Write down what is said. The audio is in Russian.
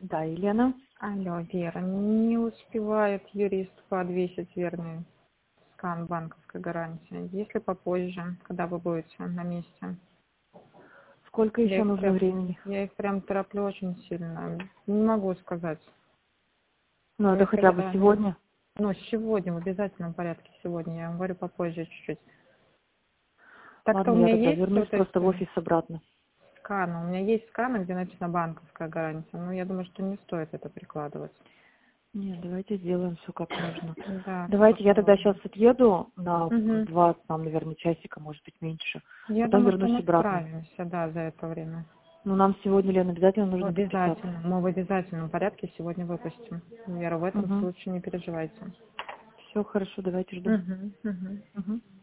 Да, Елена. Алло, Вера, не успевает юрист подвесить верный скан банковской гарантии. Если попозже, когда вы будете на месте? Сколько еще нужно времени? Я их прям тороплю очень сильно. Не могу сказать. Ну, это хотя бы сегодня? Ну, сегодня, в обязательном порядке сегодня. Я вам говорю попозже чуть-чуть. Так-то Ладно, у я меня тогда есть вернусь просто в офис обратно. сканы. У меня есть сканы, где написано банковская гарантия. Но я думаю, что не стоит это прикладывать. Нет, давайте сделаем все как нужно. Да, Давайте я тогда сейчас отъеду на Угу. 2, там, наверное, часика, может быть, меньше. Я Потом думаю, что вернусь мы обратно. справимся, да, за это время. Ну, нам сегодня, Лена, обязательно нужно подписаться. Обязательно. Мы в обязательном порядке сегодня выпустим. Вера, в этом случае не переживайте. Все хорошо, давайте жду. Угу. Угу.